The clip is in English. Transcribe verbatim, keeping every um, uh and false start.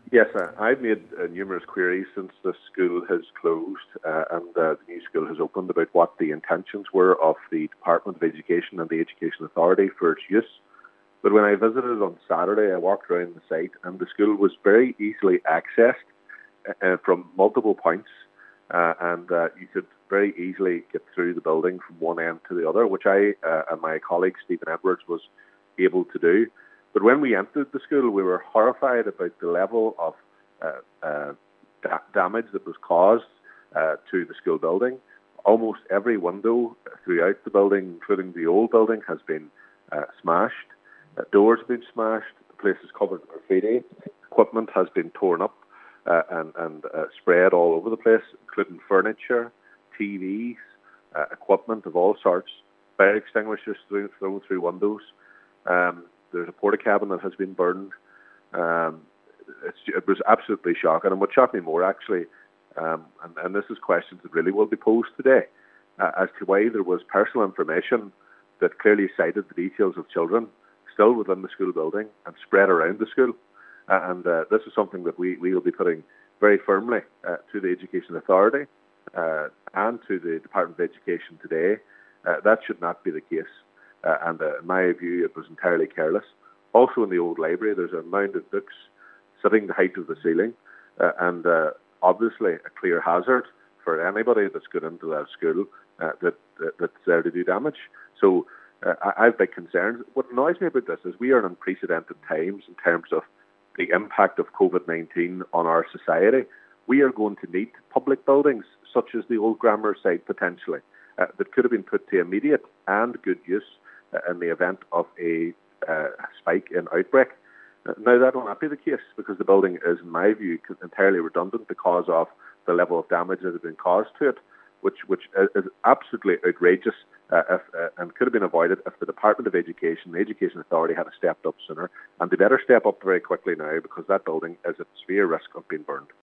Yes, uh, I've made uh, numerous queries since the school has closed uh, and uh, the new school has opened about what the intentions were of the Department of Education and the Education Authority for its use. But when I visited on Saturday, I walked around the site and the school was very easily accessed uh, from multiple points, uh, and uh, you could very easily get through the building from one end to the other, which I uh, and my colleague Stephen Edwards was able to do. But when we entered the school, we were horrified about the level of uh, uh, da- damage that was caused uh, to the school building. Almost every window throughout the building, including the old building, has been uh, smashed. Uh, doors have been smashed. The place is covered in graffiti. Equipment has been torn up uh, and, and uh, spread all over the place, including furniture, T Vs, uh, equipment of all sorts, fire extinguishers thrown through, through windows. Um, there's a porta cabin that has been burned. Um, it's, it was absolutely shocking. And what shocked me more, actually, um, and, and this is questions that really will be posed today, uh, as to why there was personal information that clearly cited the details of children still within the school building and spread around the school. Uh, and uh, this is something that we, we will be putting very firmly uh, to the Education Authority uh, and to the Department of Education today. Uh, that should not be the case. Uh, and uh, in my view, it was entirely careless. Also in the old library, there's a mound of books sitting the height of the ceiling, uh, and uh, obviously a clear hazard for anybody that's got into that school uh, that, that that's there to do damage. So uh, I, I have big concerns. What annoys me about this is we are in unprecedented times in terms of the impact of COVID nineteen on our society. We are going to need public buildings such as the old grammar site potentially uh, that could have been put to immediate and good use uh, in the event of a uh, spike in outbreak. Uh, now, that will not be the case because the building is, in my view, entirely redundant because of the level of damage that has been caused to it, which which is absolutely outrageous uh, if, uh, and could have been avoided if the Department of Education, the Education Authority, had stepped up sooner. And they better step up very quickly now because that building is at severe risk of being burned.